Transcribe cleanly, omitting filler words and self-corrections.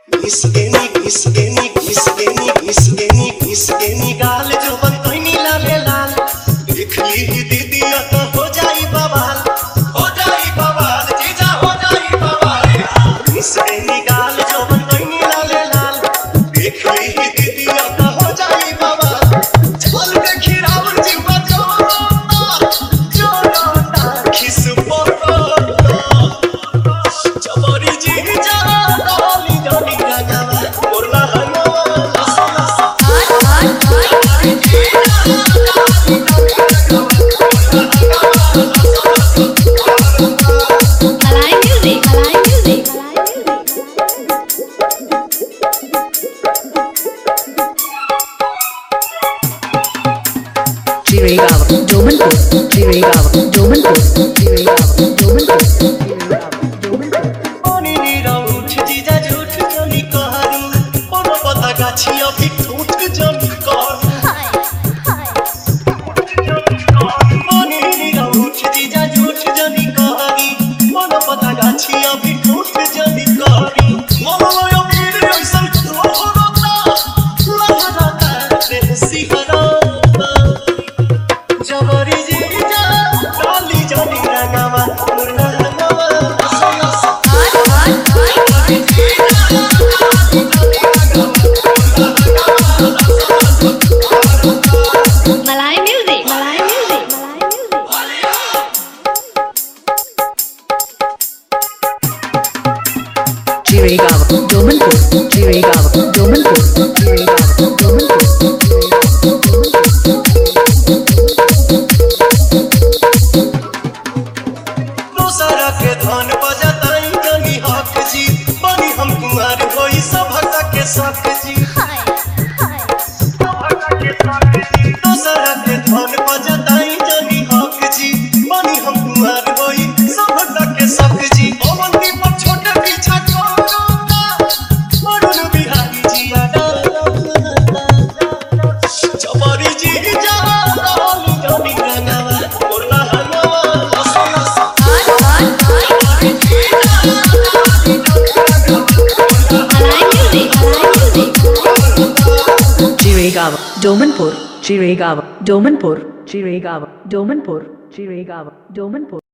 घिसकेनी गाल जो बनतनी लाले लाल देख ली दीदी तो हो जाई बवाल जीजा हो जाई बवाल घिसकेनी गाल जो बनतनी लाले लाल देख ली दीदी तो हो जाई बवाल चल के खिरावन जीवा जोरोता खिस पोरोता जबरी जीजा डाली डाली गावा मोरला Domanpur, Chiregaon, Domanpur, Chiregaon, Domanpur, Chiregaon, Domanpur.